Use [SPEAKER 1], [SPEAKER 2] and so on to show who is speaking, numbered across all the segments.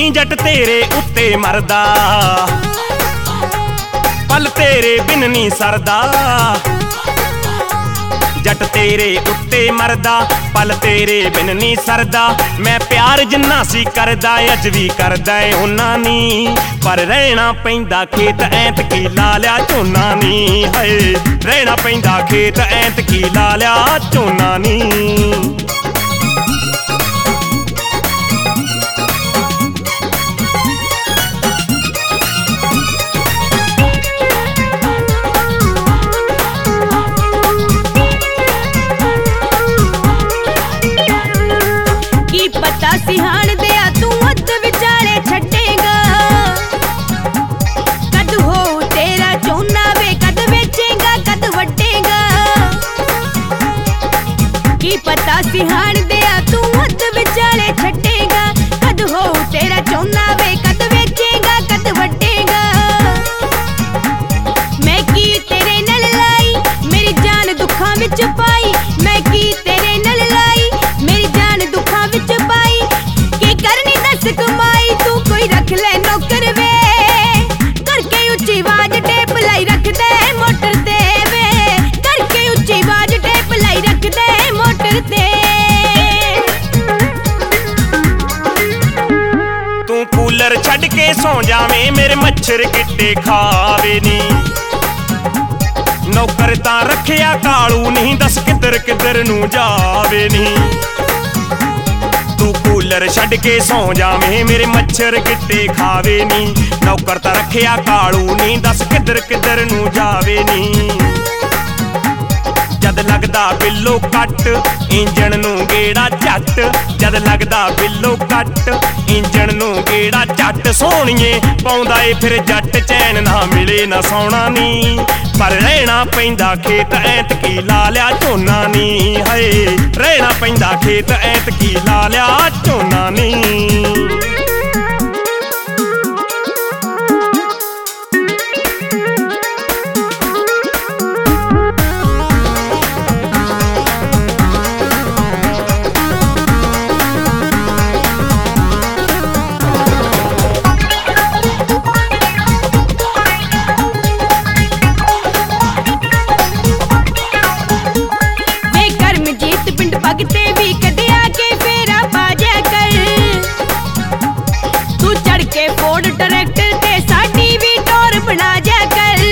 [SPEAKER 1] जट तेरे उत्ते मरदा, पल तेरे बिन नी सरदा। जट तेरे उत्ते मरदा, पल तेरे बिन नी सरदा। मैं प्यार जिन्ना सी करदा अज भी करदा उन्ना नी, पर रहना पैंदा खेत ऐत की ला लिया झोना नी। हाय रहना पैंदा खेत ऐत की ला लिया झोना नी।
[SPEAKER 2] सिहान दिया तू अध विचाले छड़ेगा, कद हो तेरा झोना वे कद बेचेगा कद वटेगा। की पता सिहान दिया तू अध विचाले छड़ेगा, कद हो तेरा झोना वे कद बेचेगा कद वटेगा। मैं की तेरे नल लाई मेरी जान दुखा विच पाई, मैं की तेरे नल लाई मेरी जान दुखा विच पाई। करनी दस कमाई तू कोई रख ले नौकर वे, करके उच्ची आवाज टेप लाई रख दे मोटर ते वे, करके उच्ची आवाज टेप लाई रख दे मोटर ते।
[SPEAKER 1] तू कूलर छड़ के सौ जावे मेरे मच्छर किट्टे खावे नी, नौकर तां रखिया कालू नहीं दस किधर किधर नू जावे नी। तू कूलर छड़ के सौ जावे मेरे मच्छर किट्टे खावे नी, नौकर तां रखिया कालू नहीं दस किधर किधर नू जावे नी। जद लगदा बिल्लो कट इंजन नू गेड़ा झट, जद लगदा बिल्लो कट इंजन नू गेड़ा झट। सोहणिए पाउंदा ए फिर जट चैन ना मिले ना सौना नी, पर रहना पैंदा खेत ऐत की ला लिया झोना नी। हाय रहना पैंदा खेत ऐत की ला लिया झोना नी।
[SPEAKER 2] भगते भी कदे आके फेरा बाजा कर, तू चढ़ के फोर्ड ट्रैक्टर ते साडी भी टोर बना जा कर।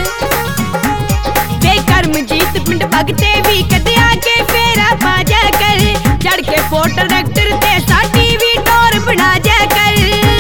[SPEAKER 2] बेकर्मजीत पिंड भगते भी कदे आके फेरा बाजा कर, चढ़ के फोर्ड ट्रैक्टर ते साडी भी टोर बना जा कर।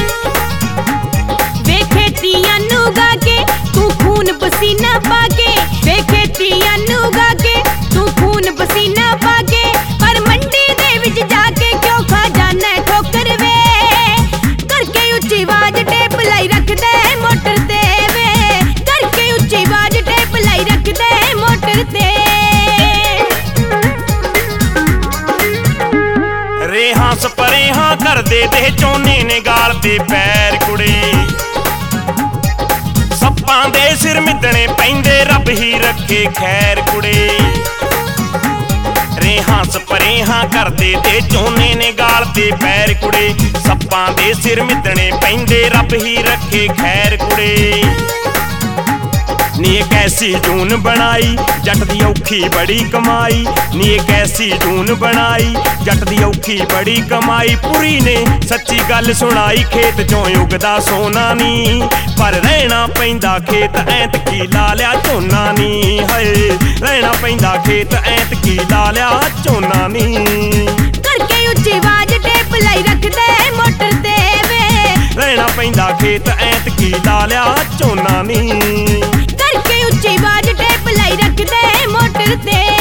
[SPEAKER 2] वे खेतियां नू गा के तू खून पसीना पाके, वे खेतियां नू गा के तू खून पसीना पाके। पर मंडी दे विच जाके क्यों खा जाना ठोकर वे, करके उच्ची आवाज टेप लाई रख दे मोटर ते वे, करके उच्ची आवाज टेप लाई रख दे मोटर ते।
[SPEAKER 1] रेहां स्प्रेहां कर दे झोने ने गाल ते पैर कुड़े, सप्पां दे सिर मिदणे पैंदे रब ही रखे खैर कुड़े। रेहां स्प्रेहां कर दे झोने ने गाल ते पैर कुड़े, सप्पां दे सिर मिदणे पैंदे रब ही रखे खैर कुड़े। नी एक ऐसी जून बनाई जट दी औखी बड़ी कमाई, नी एक ऐसी जून बनाई जट दी औखी बड़ी कमाई। पुरी ने सच्ची गल सुनाई खेत चों उगदा सोना नी, पर रहना पैंदा खेत ऐत की ला लिया झोना नी। हाय रहना पैंदा खेत ऐत की ला लिया झोना नी।
[SPEAKER 2] करके उच्ची आवाज टेप लाई रख दे मोटर ते वे,
[SPEAKER 1] रहना पैंदा खेत ऐत की ला लिया झोना नी।
[SPEAKER 2] करके उच्ची आवाज टेप लाई रख दे मोटर ते।